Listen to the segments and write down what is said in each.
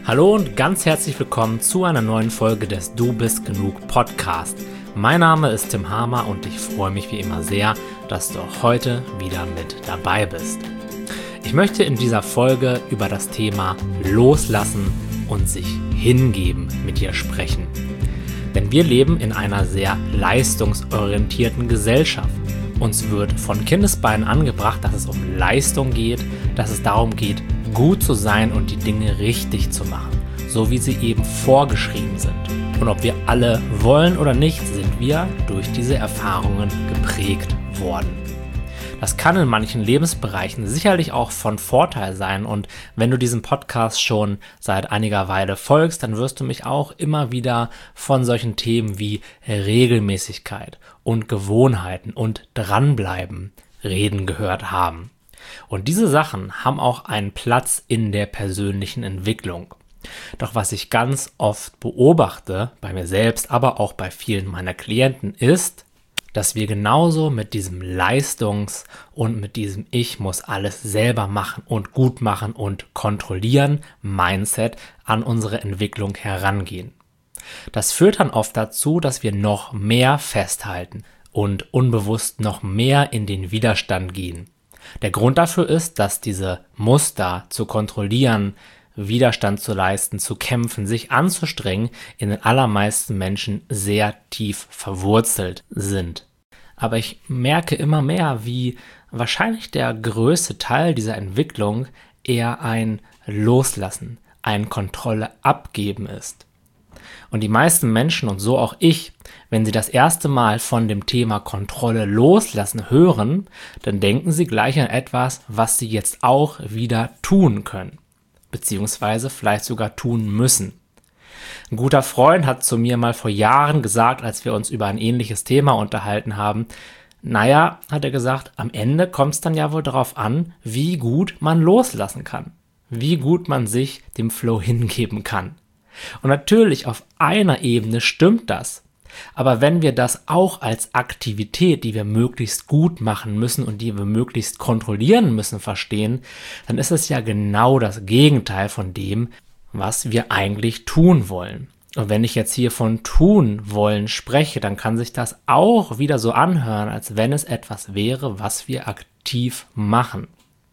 Hallo und ganz herzlich willkommen zu einer neuen Folge des Du bist genug Podcast. Mein Name ist Tim Hamer und ich freue mich wie immer sehr, dass du auch heute wieder mit dabei bist. Ich möchte in dieser Folge über das Thema Loslassen und sich hingeben mit dir sprechen. Denn wir leben in einer sehr leistungsorientierten Gesellschaft. Uns wird von Kindesbeinen angebracht, dass es um Leistung geht, dass es darum geht, gut zu sein und die Dinge richtig zu machen, so wie sie eben vorgeschrieben sind. Und ob wir alle wollen oder nicht, sind wir durch diese Erfahrungen geprägt worden. Das kann in manchen Lebensbereichen sicherlich auch von Vorteil sein, und wenn du diesem Podcast schon seit einiger Weile folgst, dann wirst du mich auch immer wieder von solchen Themen wie Regelmäßigkeit und Gewohnheiten und Dranbleiben reden gehört haben. Und diese Sachen haben auch einen Platz in der persönlichen Entwicklung. Doch was ich ganz oft beobachte, bei mir selbst, aber auch bei vielen meiner Klienten, ist, dass wir genauso mit diesem Leistungs- und mit diesem Ich muss alles selber machen und gut machen und kontrollieren Mindset an unsere Entwicklung herangehen. Das führt dann oft dazu, dass wir noch mehr festhalten und unbewusst noch mehr in den Widerstand gehen. Der Grund dafür ist, dass diese Muster zu kontrollieren, Widerstand zu leisten, zu kämpfen, sich anzustrengen, in den allermeisten Menschen sehr tief verwurzelt sind. Aber ich merke immer mehr, wie wahrscheinlich der größte Teil dieser Entwicklung eher ein Loslassen, ein Kontrolle abgeben ist. Und die meisten Menschen, und so auch ich, wenn sie das erste Mal von dem Thema Kontrolle loslassen hören, dann denken sie gleich an etwas, was sie jetzt auch wieder tun können, beziehungsweise vielleicht sogar tun müssen. Ein guter Freund hat zu mir mal vor Jahren gesagt, als wir uns über ein ähnliches Thema unterhalten haben, naja, hat er gesagt, am Ende kommt es dann ja wohl darauf an, wie gut man loslassen kann, wie gut man sich dem Flow hingeben kann. Und natürlich auf einer Ebene stimmt das. Aber wenn wir das auch als Aktivität, die wir möglichst gut machen müssen und die wir möglichst kontrollieren müssen, verstehen, dann ist es ja genau das Gegenteil von dem, was wir eigentlich tun wollen. Und wenn ich jetzt hier von tun wollen spreche, dann kann sich das auch wieder so anhören, als wenn es etwas wäre, was wir aktiv machen.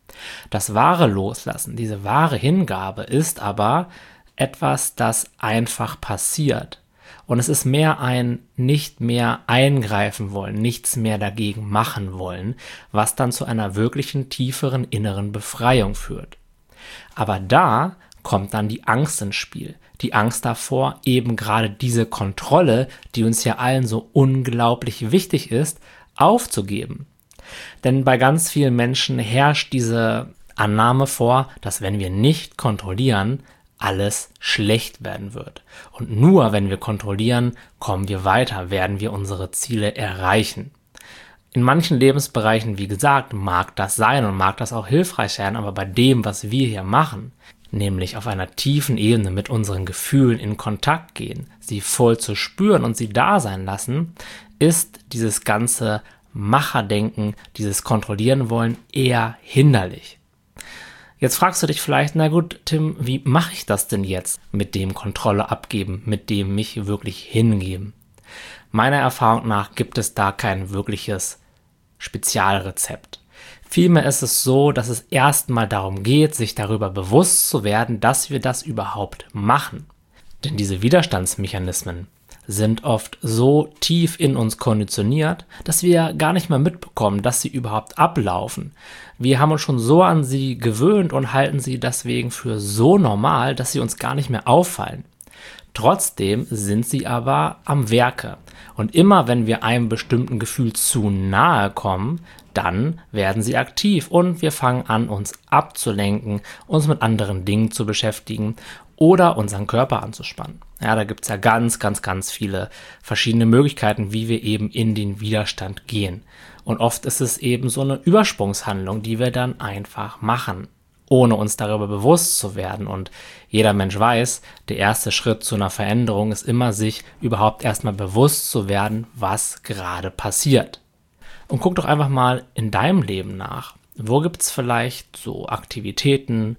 Das wahre Loslassen, diese wahre Hingabe ist aber etwas, das einfach passiert. Und es ist mehr ein nicht mehr eingreifen wollen, nichts mehr dagegen machen wollen, was dann zu einer wirklichen tieferen inneren Befreiung führt. Aber da kommt dann die Angst ins Spiel. Die Angst davor, eben gerade diese Kontrolle, die uns ja allen so unglaublich wichtig ist, aufzugeben. Denn bei ganz vielen Menschen herrscht diese Annahme vor, dass wenn wir nicht kontrollieren, alles schlecht werden wird. Und nur wenn wir kontrollieren, kommen wir weiter, werden wir unsere Ziele erreichen. In manchen Lebensbereichen, wie gesagt, mag das sein und mag das auch hilfreich sein, aber bei dem, was wir hier machen, nämlich auf einer tiefen Ebene mit unseren Gefühlen in Kontakt gehen, sie voll zu spüren und sie da sein lassen, ist dieses ganze Macherdenken, dieses Kontrollieren wollen eher hinderlich. Jetzt fragst du dich vielleicht, na gut, Tim, wie mache ich das denn jetzt mit dem Kontrolle abgeben, mit dem mich wirklich hingeben? Meiner Erfahrung nach gibt es da kein wirkliches Spezialrezept. Vielmehr ist es so, dass es erstmal darum geht, sich darüber bewusst zu werden, dass wir das überhaupt machen. Denn diese Widerstandsmechanismen sind oft so tief in uns konditioniert, dass wir gar nicht mehr mitbekommen, dass sie überhaupt ablaufen. Wir haben uns schon so an sie gewöhnt und halten sie deswegen für so normal, dass sie uns gar nicht mehr auffallen. Trotzdem sind sie aber am Werke. Und immer wenn wir einem bestimmten Gefühl zu nahe kommen, dann werden sie aktiv und wir fangen an, uns abzulenken, uns mit anderen Dingen zu beschäftigen oder unseren Körper anzuspannen. Ja, da gibt es ja ganz viele verschiedene Möglichkeiten, wie wir eben in den Widerstand gehen. Und oft ist es eben so eine Übersprungshandlung, die wir dann einfach machen, ohne uns darüber bewusst zu werden. Und jeder Mensch weiß, der erste Schritt zu einer Veränderung ist immer, sich überhaupt erstmal bewusst zu werden, was gerade passiert. Und guck doch einfach mal in deinem Leben nach. Wo gibt es vielleicht so Aktivitäten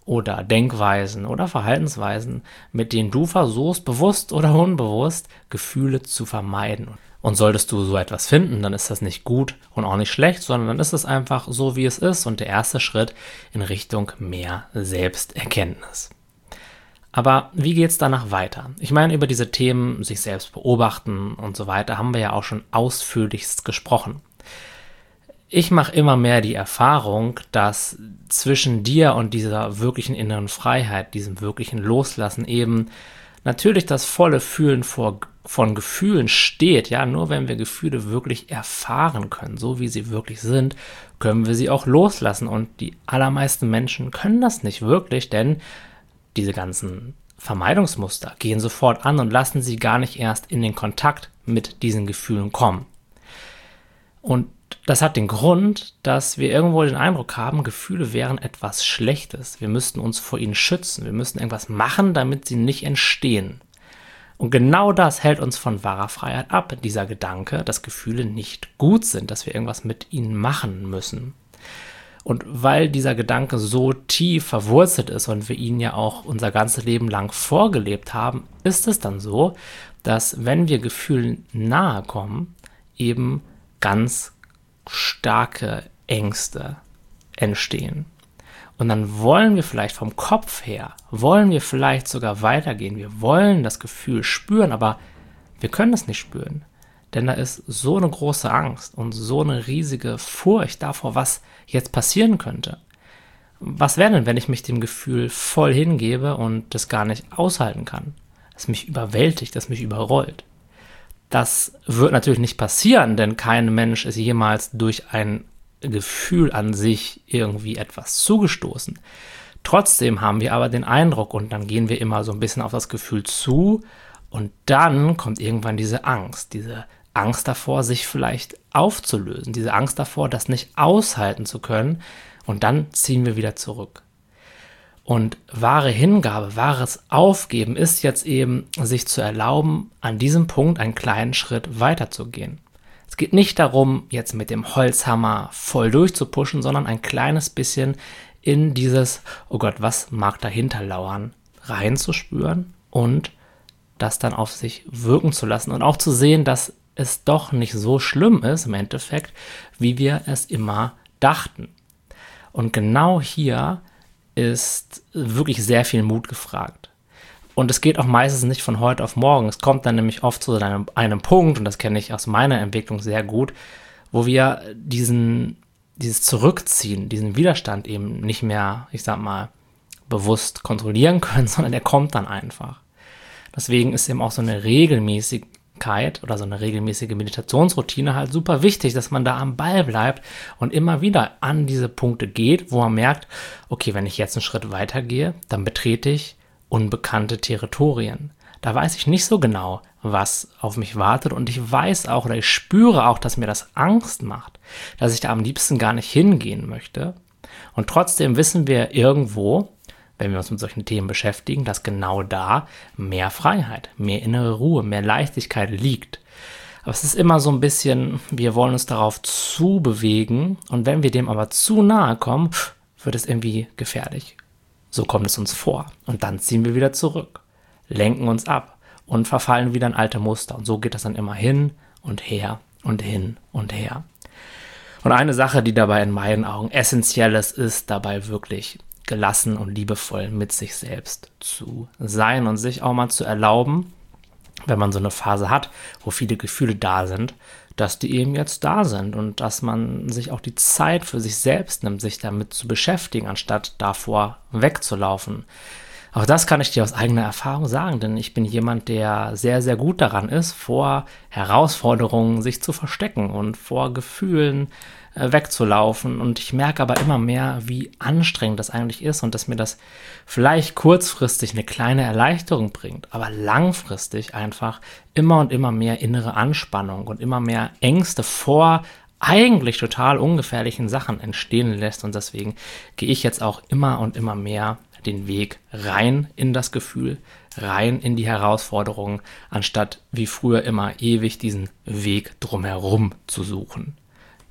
oder Denkweisen oder Verhaltensweisen, mit denen du versuchst, bewusst oder unbewusst Gefühle zu vermeiden. Und solltest du so etwas finden, dann ist das nicht gut und auch nicht schlecht, sondern dann ist es einfach so, wie es ist und der erste Schritt in Richtung mehr Selbsterkenntnis. Aber wie geht es danach weiter? Ich meine, über diese Themen, sich selbst beobachten und so weiter, haben wir ja auch schon ausführlichst gesprochen. Ich mache immer mehr die Erfahrung, dass zwischen dir und dieser wirklichen inneren Freiheit, diesem wirklichen Loslassen eben natürlich das volle Fühlen von Gefühlen steht. Ja, nur wenn wir Gefühle wirklich erfahren können, so wie sie wirklich sind, können wir sie auch loslassen. Und die allermeisten Menschen können das nicht wirklich, denn diese ganzen Vermeidungsmuster gehen sofort an und lassen sie gar nicht erst in den Kontakt mit diesen Gefühlen kommen. Und das hat den Grund, dass wir irgendwo den Eindruck haben, Gefühle wären etwas Schlechtes. Wir müssten uns vor ihnen schützen. Wir müssten irgendwas machen, damit sie nicht entstehen. Und genau das hält uns von wahrer Freiheit ab, dieser Gedanke, dass Gefühle nicht gut sind, dass wir irgendwas mit ihnen machen müssen. Und weil dieser Gedanke so tief verwurzelt ist und wir ihn ja auch unser ganzes Leben lang vorgelebt haben, ist es dann so, dass wenn wir Gefühlen nahe kommen, eben ganz starke Ängste entstehen. Und dann wollen wir vielleicht vom Kopf her, wollen wir vielleicht sogar weitergehen. Wir wollen das Gefühl spüren, aber wir können es nicht spüren. Denn da ist so eine große Angst und so eine riesige Furcht davor, was jetzt passieren könnte. Was wäre denn, wenn ich mich dem Gefühl voll hingebe und das gar nicht aushalten kann? Das mich überwältigt, das mich überrollt. Das wird natürlich nicht passieren, denn kein Mensch ist jemals durch ein Gefühl an sich irgendwie etwas zugestoßen. Trotzdem haben wir aber den Eindruck und dann gehen wir immer so ein bisschen auf das Gefühl zu und dann kommt irgendwann diese Angst davor, sich vielleicht aufzulösen, diese Angst davor, das nicht aushalten zu können und dann ziehen wir wieder zurück. Und wahre Hingabe, wahres Aufgeben ist jetzt eben, sich zu erlauben, an diesem Punkt einen kleinen Schritt weiterzugehen. Es geht nicht darum, jetzt mit dem Holzhammer voll durchzupuschen, sondern ein kleines bisschen in dieses, oh Gott, was mag dahinter lauern, reinzuspüren und das dann auf sich wirken zu lassen und auch zu sehen, dass es doch nicht so schlimm ist im Endeffekt, wie wir es immer dachten. Und genau hier ist wirklich sehr viel Mut gefragt. Und es geht auch meistens nicht von heute auf morgen. Es kommt dann nämlich oft zu einem Punkt, und das kenne ich aus meiner Entwicklung sehr gut, wo wir dieses Zurückziehen, diesen Widerstand eben nicht mehr, ich sag mal, bewusst kontrollieren können, sondern der kommt dann einfach. Deswegen ist eben auch so eine Regelmäßigkeit oder so eine regelmäßige Meditationsroutine halt super wichtig, dass man da am Ball bleibt und immer wieder an diese Punkte geht, wo man merkt, okay, wenn ich jetzt einen Schritt weiter gehe, dann betrete ich unbekannte Territorien. Da weiß ich nicht so genau, was auf mich wartet und ich weiß auch oder ich spüre auch, dass mir das Angst macht, dass ich da am liebsten gar nicht hingehen möchte. Und trotzdem wissen wir irgendwo, wenn wir uns mit solchen Themen beschäftigen, dass genau da mehr Freiheit, mehr innere Ruhe, mehr Leichtigkeit liegt. Aber es ist immer so ein bisschen, wir wollen uns darauf zubewegen und wenn wir dem aber zu nahe kommen, wird es irgendwie gefährlich. So kommt es uns vor. Und dann ziehen wir wieder zurück, lenken uns ab und verfallen wieder in alte Muster. Und so geht das dann immer hin und her und hin und her. Und eine Sache, die dabei in meinen Augen essentiell ist dabei wirklich gelassen und liebevoll mit sich selbst zu sein und sich auch mal zu erlauben, wenn man so eine Phase hat, wo viele Gefühle da sind, dass die eben jetzt da sind und dass man sich auch die Zeit für sich selbst nimmt, sich damit zu beschäftigen, anstatt davor wegzulaufen. Auch das kann ich dir aus eigener Erfahrung sagen, denn ich bin jemand, der sehr, sehr gut daran ist, vor Herausforderungen sich zu verstecken und vor Gefühlen wegzulaufen. Und ich merke aber immer mehr, wie anstrengend das eigentlich ist und dass mir das vielleicht kurzfristig eine kleine Erleichterung bringt, aber langfristig einfach immer und immer mehr innere Anspannung und immer mehr Ängste vor eigentlich total ungefährlichen Sachen entstehen lässt. Und deswegen gehe ich jetzt auch immer und immer mehr den Weg rein in das Gefühl, rein in die Herausforderungen, anstatt wie früher immer ewig diesen Weg drumherum zu suchen.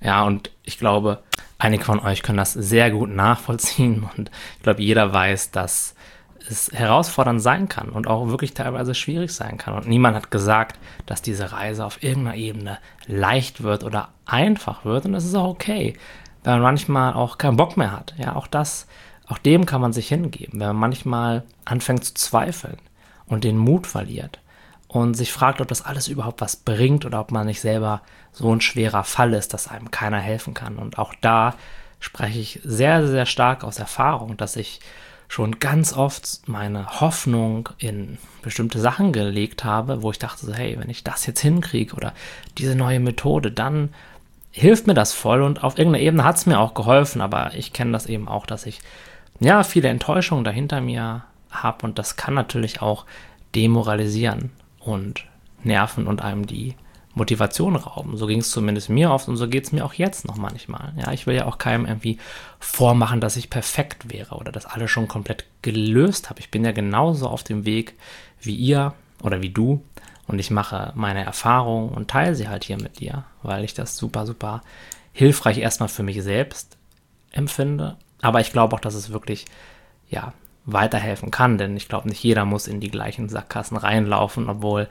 Ja, und ich glaube, einige von euch können das sehr gut nachvollziehen und ich glaube, jeder weiß, dass es herausfordernd sein kann und auch wirklich teilweise schwierig sein kann. Und niemand hat gesagt, dass diese Reise auf irgendeiner Ebene leicht wird oder einfach wird. Und das ist auch okay, wenn man manchmal auch keinen Bock mehr hat. Ja, auch dem kann man sich hingeben, wenn man manchmal anfängt zu zweifeln und den Mut verliert und sich fragt, ob das alles überhaupt was bringt oder ob man nicht selber so ein schwerer Fall ist, dass einem keiner helfen kann. Und auch da spreche ich sehr, sehr stark aus Erfahrung, dass ich schon ganz oft meine Hoffnung in bestimmte Sachen gelegt habe, wo ich dachte so, hey, wenn ich das jetzt hinkriege oder diese neue Methode, dann hilft mir das voll und auf irgendeiner Ebene hat es mir auch geholfen, aber ich kenne das eben auch, dass ich ja viele Enttäuschungen dahinter mir habe und das kann natürlich auch demoralisieren und nerven und einem die Motivation rauben. So ging es zumindest mir oft und so geht es mir auch jetzt noch manchmal. Ja, ich will ja auch keinem irgendwie vormachen, dass ich perfekt wäre oder das alles schon komplett gelöst habe. Ich bin ja genauso auf dem Weg wie ihr oder wie du und ich mache meine Erfahrungen und teile sie halt hier mit dir, weil ich das super, super hilfreich erstmal für mich selbst empfinde. Aber ich glaube auch, dass es wirklich, ja, weiterhelfen kann, denn ich glaube, nicht jeder muss in die gleichen Sackgassen reinlaufen, obwohl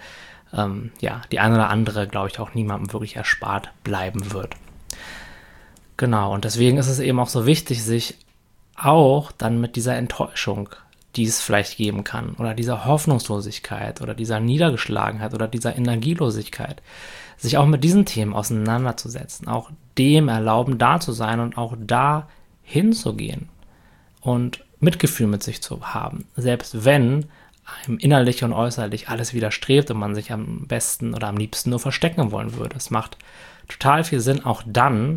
die eine oder andere, glaube ich, auch niemandem wirklich erspart bleiben wird. Genau, und deswegen ist es eben auch so wichtig, sich auch dann mit dieser Enttäuschung, die es vielleicht geben kann, oder dieser Hoffnungslosigkeit oder dieser Niedergeschlagenheit oder dieser Energielosigkeit, sich auch mit diesen Themen auseinanderzusetzen, auch dem erlauben, da zu sein und auch da hinzugehen und Mitgefühl mit sich zu haben, selbst wenn einem innerlich und äußerlich alles widerstrebt und man sich am besten oder am liebsten nur verstecken wollen würde. Es macht total viel Sinn, auch dann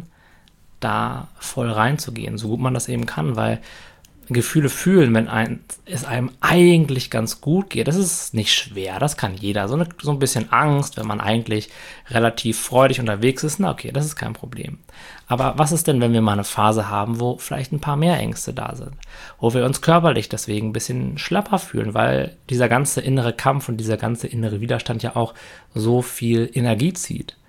da voll reinzugehen, so gut man das eben kann, weil Gefühle fühlen, wenn es einem eigentlich ganz gut geht, das ist nicht schwer, das kann jeder. So ein bisschen Angst, wenn man eigentlich relativ freudig unterwegs ist, na okay, das ist kein Problem. Aber was ist denn, wenn wir mal eine Phase haben, wo vielleicht ein paar mehr Ängste da sind, wo wir uns körperlich deswegen ein bisschen schlapper fühlen, weil dieser ganze innere Kampf und dieser ganze innere Widerstand ja auch so viel Energie zieht.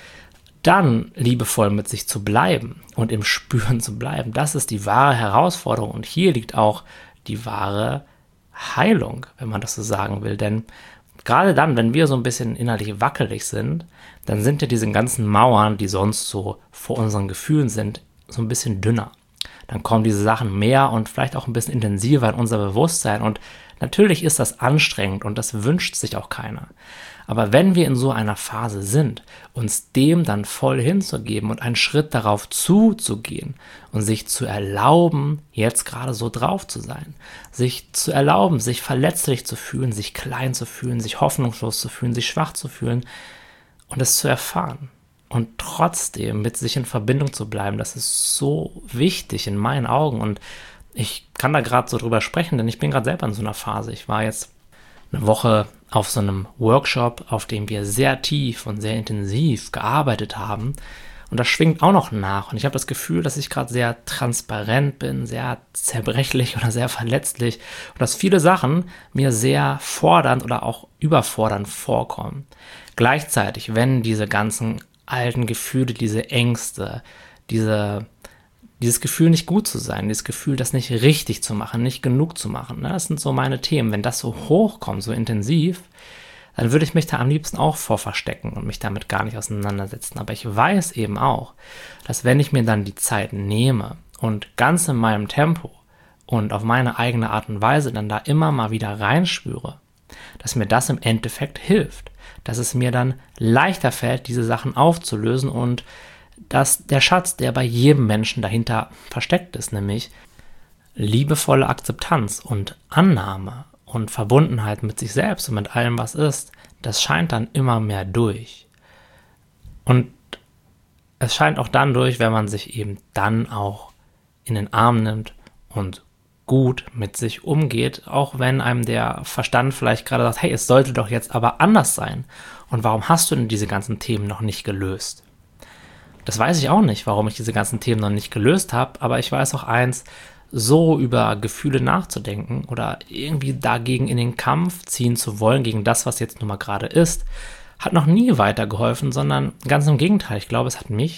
Dann liebevoll mit sich zu bleiben und im Spüren zu bleiben, das ist die wahre Herausforderung und hier liegt auch die wahre Heilung, wenn man das so sagen will, denn gerade dann, wenn wir so ein bisschen innerlich wackelig sind, dann sind ja diese ganzen Mauern, die sonst so vor unseren Gefühlen sind, so ein bisschen dünner. Dann kommen diese Sachen mehr und vielleicht auch ein bisschen intensiver in unser Bewusstsein und natürlich ist das anstrengend und das wünscht sich auch keiner. Aber wenn wir in so einer Phase sind, uns dem dann voll hinzugeben und einen Schritt darauf zuzugehen und sich zu erlauben, jetzt gerade so drauf zu sein, sich zu erlauben, sich verletzlich zu fühlen, sich klein zu fühlen, sich hoffnungslos zu fühlen, sich schwach zu fühlen und es zu erfahren und trotzdem mit sich in Verbindung zu bleiben, das ist so wichtig in meinen Augen und ich kann da gerade so drüber sprechen, denn ich bin gerade selber in so einer Phase. Ich war jetzt eine Woche auf so einem Workshop, auf dem wir sehr tief und sehr intensiv gearbeitet haben. Und das schwingt auch noch nach. Und ich habe das Gefühl, dass ich gerade sehr transparent bin, sehr zerbrechlich oder sehr verletzlich. Und dass viele Sachen mir sehr fordernd oder auch überfordernd vorkommen. Gleichzeitig, wenn diese ganzen alten Gefühle, diese Ängste, dieses Gefühl, nicht gut zu sein, dieses Gefühl, das nicht richtig zu machen, nicht genug zu machen, ne? Das sind so meine Themen. Wenn das so hochkommt, so intensiv, dann würde ich mich da am liebsten auch vor verstecken und mich damit gar nicht auseinandersetzen. Aber ich weiß eben auch, dass wenn ich mir dann die Zeit nehme und ganz in meinem Tempo und auf meine eigene Art und Weise dann da immer mal wieder reinspüre, dass mir das im Endeffekt hilft, dass es mir dann leichter fällt, diese Sachen aufzulösen und dass der Schatz, der bei jedem Menschen dahinter versteckt ist, nämlich liebevolle Akzeptanz und Annahme und Verbundenheit mit sich selbst und mit allem, was ist, das scheint dann immer mehr durch. Und es scheint auch dann durch, wenn man sich eben dann auch in den Arm nimmt und gut mit sich umgeht, auch wenn einem der Verstand vielleicht gerade sagt, hey, es sollte doch jetzt aber anders sein. Und warum hast du denn diese ganzen Themen noch nicht gelöst? Das weiß ich auch nicht, warum ich diese ganzen Themen noch nicht gelöst habe, aber ich weiß auch eins, so über Gefühle nachzudenken oder irgendwie dagegen in den Kampf ziehen zu wollen, gegen das, was jetzt nun mal gerade ist, hat noch nie weitergeholfen, sondern ganz im Gegenteil. Ich glaube, es hat mich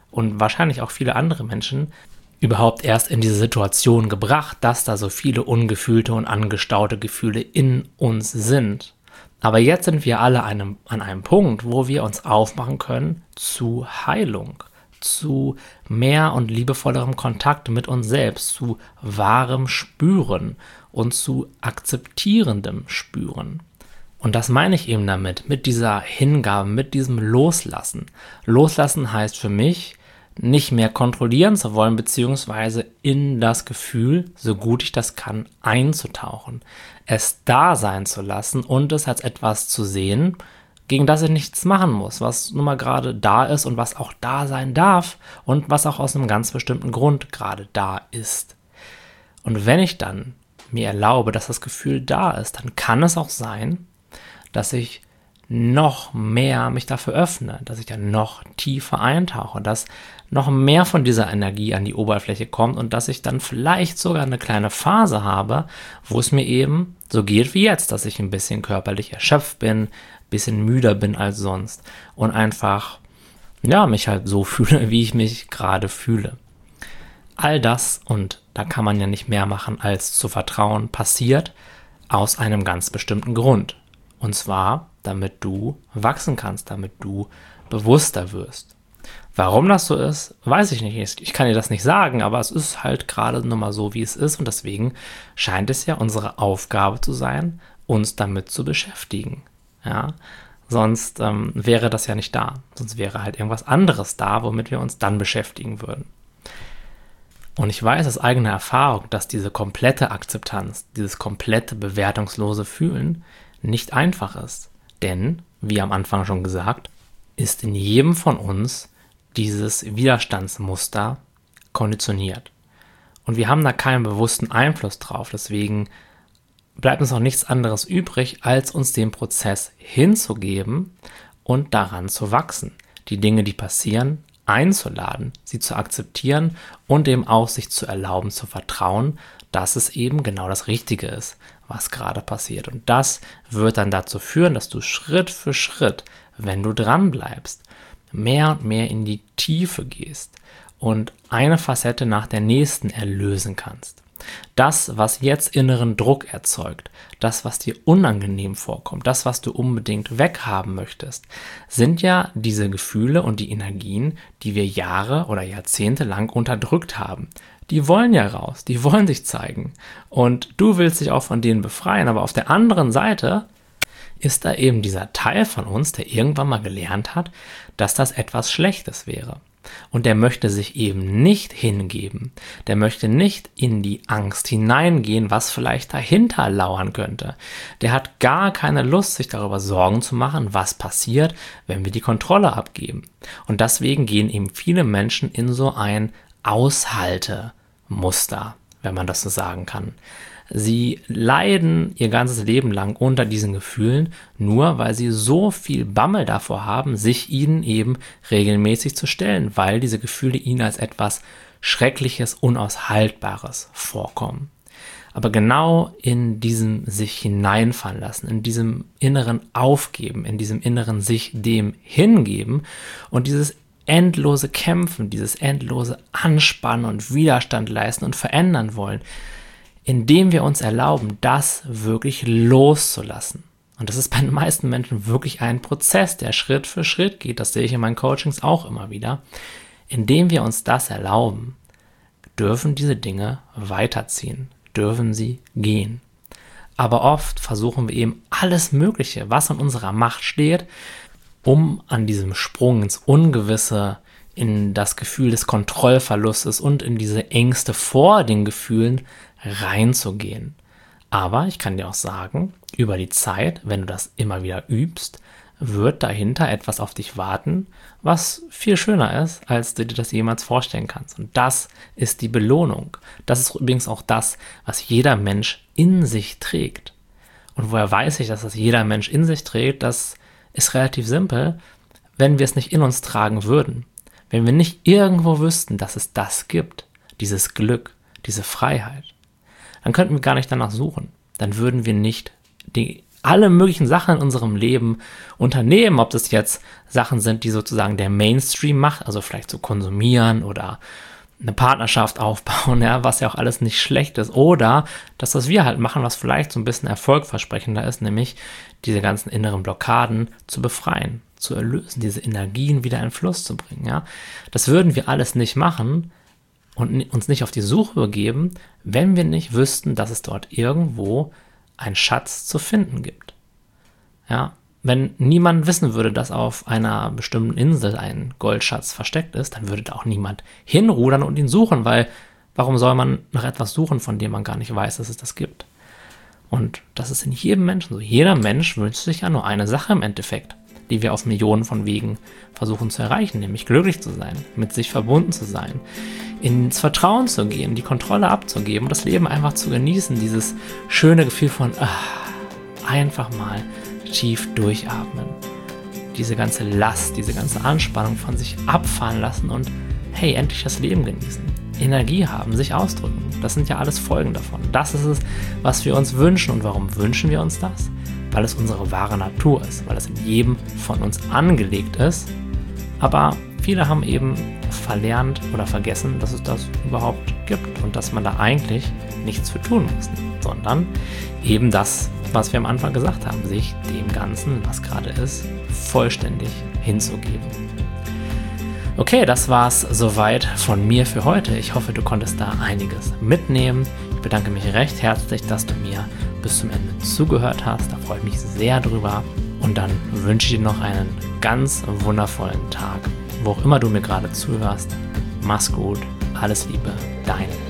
und wahrscheinlich auch viele andere Menschen überhaupt erst in diese Situation gebracht, dass da so viele ungefühlte und angestaute Gefühle in uns sind. Aber jetzt sind wir alle an einem Punkt, wo wir uns aufmachen können zu Heilung, zu mehr und liebevollerem Kontakt mit uns selbst, zu wahrem Spüren und zu akzeptierendem Spüren. Und das meine ich eben damit, mit dieser Hingabe, mit diesem Loslassen. Loslassen heißt für mich, nicht mehr kontrollieren zu wollen, beziehungsweise in das Gefühl, so gut ich das kann, einzutauchen, es da sein zu lassen und es als etwas zu sehen, gegen das ich nichts machen muss, was nun mal gerade da ist und was auch da sein darf und was auch aus einem ganz bestimmten Grund gerade da ist. Und wenn ich dann mir erlaube, dass das Gefühl da ist, dann kann es auch sein, dass ich noch mehr mich dafür öffne, dass ich dann noch tiefer eintauche, dass noch mehr von dieser Energie an die Oberfläche kommt und dass ich dann vielleicht sogar eine kleine Phase habe, wo es mir eben so geht wie jetzt, dass ich ein bisschen körperlich erschöpft bin, ein bisschen müder bin als sonst und einfach, mich halt so fühle, wie ich mich gerade fühle. All das, und da kann man ja nicht mehr machen, als zu vertrauen, passiert aus einem ganz bestimmten Grund. Und zwar, damit du wachsen kannst, damit du bewusster wirst. Warum das so ist, weiß ich nicht. Ich kann dir das nicht sagen, aber es ist halt gerade nur mal so, wie es ist. Und deswegen scheint es ja unsere Aufgabe zu sein, uns damit zu beschäftigen. Ja? Sonst wäre das ja nicht da. Sonst wäre halt irgendwas anderes da, womit wir uns dann beschäftigen würden. Und ich weiß aus eigener Erfahrung, dass diese komplette Akzeptanz, dieses komplette bewertungslose Fühlen nicht einfach ist. Denn, wie am Anfang schon gesagt, ist in jedem von uns dieses Widerstandsmuster konditioniert. Und wir haben da keinen bewussten Einfluss drauf. Deswegen bleibt uns auch nichts anderes übrig, als uns dem Prozess hinzugeben und daran zu wachsen. Die Dinge, die passieren, einzuladen, sie zu akzeptieren und eben auch sich zu erlauben, zu vertrauen, dass es eben genau das Richtige ist, was gerade passiert. Und das wird dann dazu führen, dass du Schritt für Schritt, wenn du dran bleibst, mehr und mehr in die Tiefe gehst und eine Facette nach der nächsten erlösen kannst. Das, was jetzt inneren Druck erzeugt, das, was dir unangenehm vorkommt, das, was du unbedingt weghaben möchtest, sind ja diese Gefühle und die Energien, die wir Jahre oder Jahrzehnte lang unterdrückt haben. Die wollen ja raus, die wollen sich zeigen und du willst dich auch von denen befreien, aber auf der anderen Seite ist da eben dieser Teil von uns, der irgendwann mal gelernt hat, dass das etwas Schlechtes wäre. Und der möchte sich eben nicht hingeben. Der möchte nicht in die Angst hineingehen, was vielleicht dahinter lauern könnte. Der hat gar keine Lust, sich darüber Sorgen zu machen, was passiert, wenn wir die Kontrolle abgeben. Und deswegen gehen eben viele Menschen in so ein Aushaltemuster, wenn man das so sagen kann. Sie leiden ihr ganzes Leben lang unter diesen Gefühlen, nur weil sie so viel Bammel davor haben, sich ihnen eben regelmäßig zu stellen, weil diese Gefühle ihnen als etwas Schreckliches, Unaushaltbares vorkommen. Aber genau in diesem sich hineinfallen lassen, in diesem inneren Aufgeben, in diesem inneren sich dem hingeben und dieses endlose Kämpfen, dieses endlose Anspannen und Widerstand leisten und verändern wollen, indem wir uns erlauben, das wirklich loszulassen. Und das ist bei den meisten Menschen wirklich ein Prozess, der Schritt für Schritt geht. Das sehe ich in meinen Coachings auch immer wieder. Indem wir uns das erlauben, dürfen diese Dinge weiterziehen, dürfen sie gehen. Aber oft versuchen wir eben alles Mögliche, was in unserer Macht steht, um an diesem Sprung ins Ungewisse, in das Gefühl des Kontrollverlustes und in diese Ängste vor den Gefühlen reinzugehen. Aber ich kann dir auch sagen, über die Zeit, wenn du das immer wieder übst, wird dahinter etwas auf dich warten, was viel schöner ist, als du dir das jemals vorstellen kannst. Und das ist die Belohnung. Das ist übrigens auch das, was jeder Mensch in sich trägt. Und woher weiß ich, dass das jeder Mensch in sich trägt? Das ist relativ simpel, wenn wir es nicht in uns tragen würden. Wenn wir nicht irgendwo wüssten, dass es das gibt, dieses Glück, diese Freiheit, dann könnten wir gar nicht danach suchen. Dann würden wir nicht die alle möglichen Sachen in unserem Leben unternehmen, ob das jetzt Sachen sind, die sozusagen der Mainstream macht, also vielleicht so konsumieren oder eine Partnerschaft aufbauen, ja, was ja auch alles nicht schlecht ist, oder das, was wir halt machen, was vielleicht so ein bisschen erfolgversprechender ist, nämlich diese ganzen inneren Blockaden zu befreien, zu erlösen, diese Energien wieder in Fluss zu bringen, ja. Das würden wir alles nicht machen und uns nicht auf die Suche begeben, wenn wir nicht wüssten, dass es dort irgendwo einen Schatz zu finden gibt. Ja, wenn niemand wissen würde, dass auf einer bestimmten Insel ein Goldschatz versteckt ist, dann würde da auch niemand hinrudern und ihn suchen, weil warum soll man nach etwas suchen, von dem man gar nicht weiß, dass es das gibt? Und das ist in jedem Menschen so. Jeder Mensch wünscht sich ja nur eine Sache im Endeffekt, die wir auf Millionen von Wegen versuchen zu erreichen, nämlich glücklich zu sein, mit sich verbunden zu sein, ins Vertrauen zu gehen, die Kontrolle abzugeben und das Leben einfach zu genießen, dieses schöne Gefühl von einfach mal tief durchatmen, diese ganze Last, diese ganze Anspannung von sich abfahren lassen und hey, endlich das Leben genießen, Energie haben, sich ausdrücken. Das sind ja alles Folgen davon. Das ist es, was wir uns wünschen. Und warum wünschen wir uns das? Weil es unsere wahre Natur ist, weil es in jedem von uns angelegt ist. Aber viele haben eben verlernt oder vergessen, dass es das überhaupt gibt und dass man da eigentlich nichts für tun muss, sondern eben das, was wir am Anfang gesagt haben, sich dem Ganzen, was gerade ist, vollständig hinzugeben. Okay, das war's soweit von mir für heute. Ich hoffe, du konntest da einiges mitnehmen. Ich bedanke mich recht herzlich, dass du mir bis zum Ende zugehört hast. Da freue ich mich sehr drüber. Und dann wünsche ich dir noch einen ganz wundervollen Tag, wo auch immer du mir gerade zuhörst. Mach's gut, alles Liebe, dein